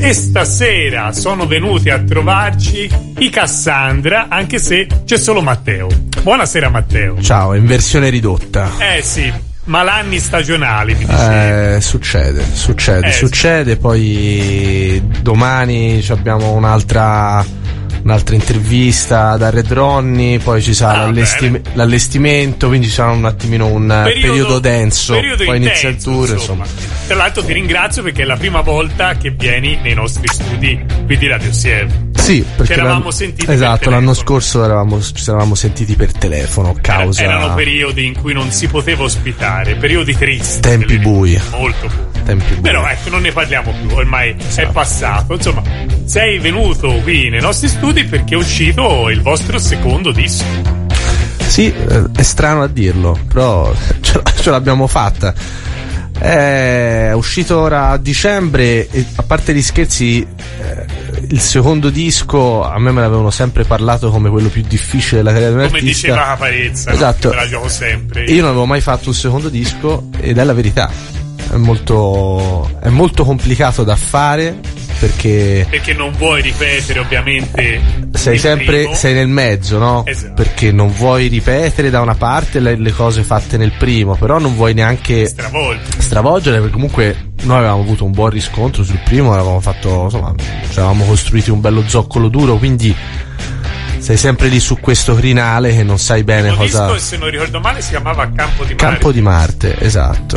e stasera sono venuti a trovarci i Cassandra, anche se c'è solo Matteo. Buonasera Matteo. Ciao, in versione ridotta. Sì, malanni stagionali mi dicevi. Succede, poi domani abbiamo un'altra intervista da Red Ronnie, poi ci sarà l'allestimento, quindi ci sarà un attimino un periodo denso, poi inizia il tour, insomma. Tra l'altro ti ringrazio perché è la prima volta che vieni nei nostri studi qui di Radio Sieve. Sì, perché ci eravamo sentiti esatto, l'anno scorso ci eravamo sentiti per telefono, causa erano periodi in cui non si poteva ospitare, periodi tristi, tempi bui, molto bui. Tempi bui. Però ecco, non ne parliamo più, ormai è passato. Insomma, sei venuto qui nei nostri studi perché è uscito il vostro secondo disco. Sì, è strano a dirlo, però ce l'abbiamo fatta. È uscito ora a dicembre e, a parte gli scherzi, il secondo disco a me l'avevano sempre parlato come quello più difficile della carriera di un artista. Come diceva Caparezza, esatto. Me la gioco sempre. Io non avevo mai fatto un secondo disco ed è la verità. È molto complicato da fare perché non vuoi ripetere, ovviamente. Sei nel mezzo, no? Esatto. Perché non vuoi ripetere da una parte le cose fatte nel primo, però non vuoi neanche stravolgere, perché comunque noi avevamo avuto un buon riscontro sul primo, avevamo fatto, insomma, ci avevamo costruiti un bello zoccolo duro, quindi sei sempre lì su questo crinale che non sai bene il cosa. Disco, se non ricordo male, si chiamava Campo di Marte, esatto.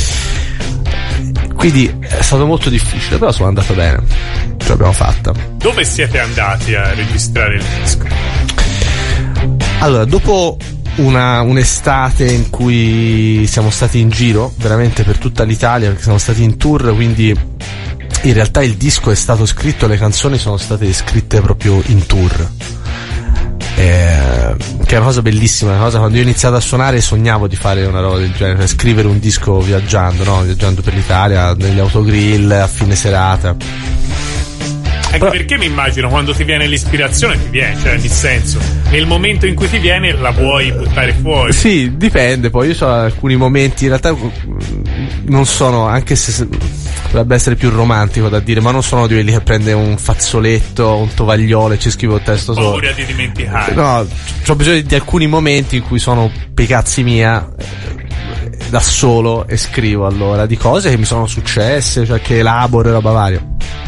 Quindi è stato molto difficile, però sono andato bene, ce l'abbiamo fatta. Dove siete andati a registrare il disco? Allora, dopo un'estate in cui siamo stati in giro veramente per tutta l'Italia, perché siamo stati in tour, quindi in realtà il disco è stato scritto, le canzoni sono state scritte proprio in tour, che è una cosa bellissima, una cosa, quando io ho iniziato a suonare sognavo di fare una roba del genere, scrivere un disco viaggiando, no? Viaggiando per l'Italia, negli autogrill, a fine serata. Anche perché mi immagino quando ti viene l'ispirazione ti viene, cioè nel senso, nel momento in cui ti viene la vuoi buttare fuori. Sì, dipende, poi io ho alcuni momenti, in realtà non sono, anche se dovrebbe essere più romantico da dire, ma non sono di quelli che prende un fazzoletto, un tovagliolo e ci scrivo il testo solo. Paura di dimenticare. No, ho bisogno di alcuni momenti in cui sono per i cazzi mia, da solo, e scrivo allora di cose che mi sono successe, cioè che elaboro e roba varia.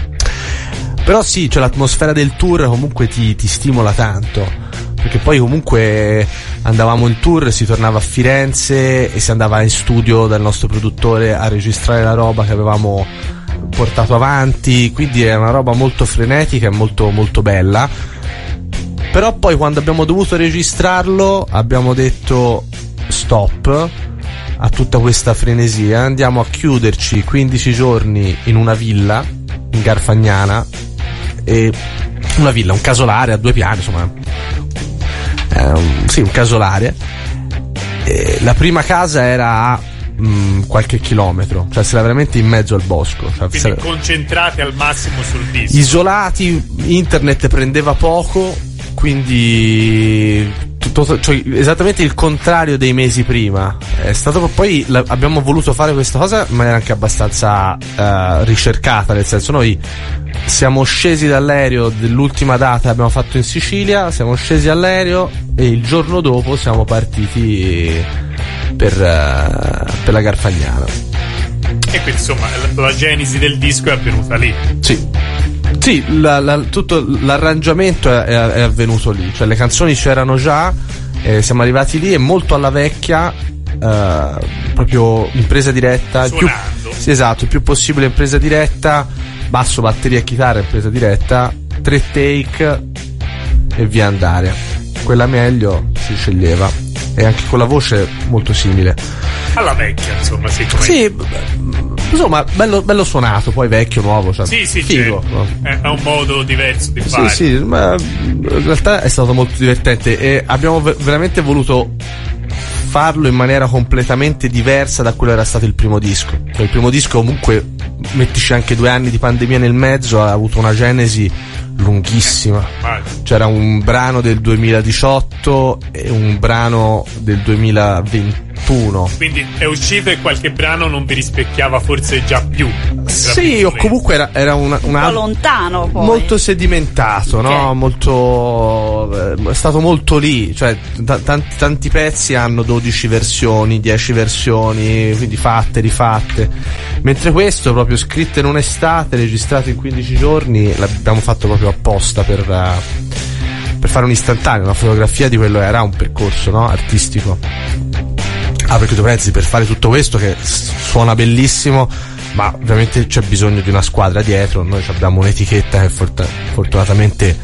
Però sì, cioè l'atmosfera del tour comunque ti stimola tanto, perché poi comunque andavamo in tour, si tornava a Firenze e si andava in studio dal nostro produttore a registrare la roba che avevamo portato avanti, quindi è una roba molto frenetica e molto molto bella. Però poi quando abbiamo dovuto registrarlo abbiamo detto stop a tutta questa frenesia, andiamo a chiuderci 15 giorni in una villa in Garfagnana, e una villa, un casolare a 2 piani, insomma, sì, un casolare. E la prima casa era a qualche chilometro, cioè si era veramente in mezzo al bosco, cioè, quindi concentrati al massimo sul disco, isolati, internet prendeva poco, quindi cioè, esattamente il contrario dei mesi prima. È stato poi abbiamo voluto fare questa cosa in maniera anche abbastanza ricercata, nel senso, noi siamo scesi dall'aereo dell'ultima data, abbiamo fatto in Sicilia, siamo scesi all'aereo e il giorno dopo siamo partiti per la Garfagnana. E quindi insomma la genesi del disco è avvenuta lì. Sì, tutto l'arrangiamento è avvenuto lì, cioè le canzoni c'erano già, siamo arrivati lì e molto alla vecchia, proprio in presa diretta. Suonando. Sì, esatto, il più possibile in presa diretta, basso, batteria e chitarra in presa diretta, 3 take e via andare. Quella meglio si sceglieva, e anche con la voce molto simile. Alla vecchia, insomma, sì. Sì, insomma, bello suonato, poi vecchio, nuovo, cioè, sì, figo. È un modo diverso di fare. Sì, ma in realtà è stato molto divertente e abbiamo veramente voluto farlo in maniera completamente diversa da quello che era stato il primo disco. Cioè, il primo disco comunque, mettici anche 2 anni di pandemia nel mezzo, ha avuto una genesi lunghissima. C'era un brano del 2018 e un brano del 2021 2021. Quindi è uscito e qualche brano non vi rispecchiava forse già più. Sì, o comunque era un po' lontano poi. Molto sedimentato, okay. No? Molto è stato molto lì, cioè tanti pezzi hanno 12 versioni, 10 versioni, quindi fatte, rifatte. Mentre questo proprio scritto in un'estate, registrato in 15 giorni, l'abbiamo fatto proprio apposta per fare un istantaneo, una fotografia di quello era un percorso, no? Artistico. Perché tu pensi, per fare tutto questo che suona bellissimo, ma ovviamente c'è bisogno di una squadra dietro. Noi abbiamo un'etichetta che fortunatamente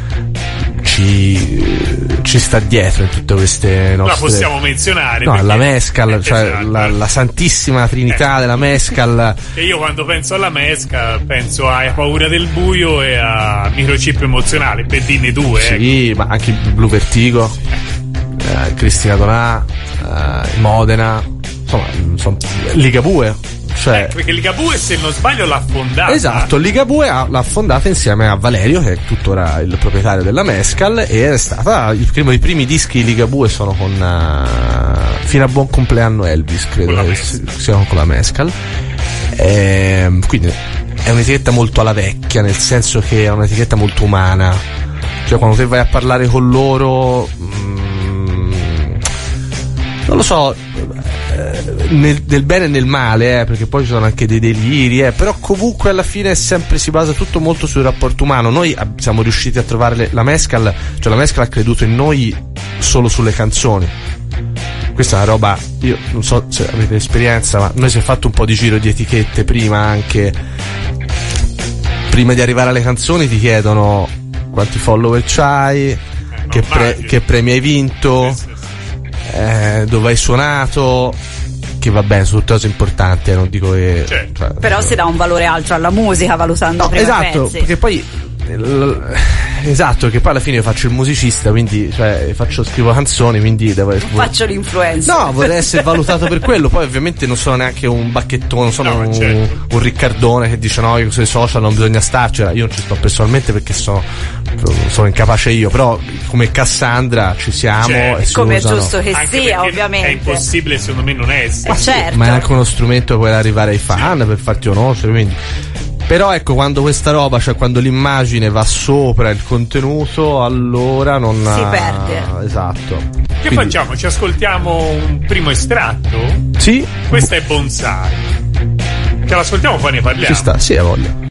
ci sta dietro in tutte queste nostre. La possiamo menzionare. No, la Mescal, cioè esatto. la Santissima Trinità della Mescal. E io quando penso alla Mescal penso a Paura del buio e a Microchip emozionale, per dirne due. Sì, ma anche Blue Vertigo, Cristina Donà, Modena, insomma Ligabue. Cioè, perché Ligabue, se non sbaglio, l'ha fondata. Esatto, Ligabue l'ha fondata insieme a Valerio, che è tuttora il proprietario della Mescal, e è stata i primi dischi di Ligabue sono con Fino a buon compleanno Elvis, credo che siano con la Mescal. Quindi è un'etichetta molto alla vecchia, nel senso che è un'etichetta molto umana. Cioè quando te vai a parlare con loro non lo so, nel bene e nel male, perché poi ci sono anche dei deliri, però comunque alla fine sempre si basa tutto molto sul rapporto umano. Noi siamo riusciti a trovare la Mescal, cioè la Mescal ha creduto in noi solo sulle canzoni. Questa è una roba, io non so se avete esperienza, ma noi si è fatto un po' di giro di etichette prima, anche prima di arrivare alle canzoni ti chiedono quanti follower c'hai, che premi hai vinto, dove hai suonato, che va bene, sono tutte cose importanti, non dico che cioè, però si dà un valore altro alla musica valutando prima esatto, pezzi. Perché poi esatto, che poi alla fine io faccio il musicista, quindi scrivo canzoni, quindi devo faccio l'influencer. No, vorrei essere valutato per quello. Poi ovviamente non sono neanche un bacchettone, non sono un Riccardone che dice no, sui social non bisogna starci. Io non ci sto personalmente perché sono incapace io, però come Cassandra ci siamo e si come usano. È giusto che anche sia, ovviamente è impossibile secondo me non essere, certo. Ma è anche uno strumento per arrivare ai fan, per farti conoscere, quindi. Però ecco, quando questa roba, cioè quando l'immagine va sopra il contenuto, allora non si perde. Esatto. Che facciamo? Ci ascoltiamo un primo estratto? Sì. Questa è Bonsai. Ce l'ascoltiamo, poi ne parliamo. Ci sta, sì, a voglia.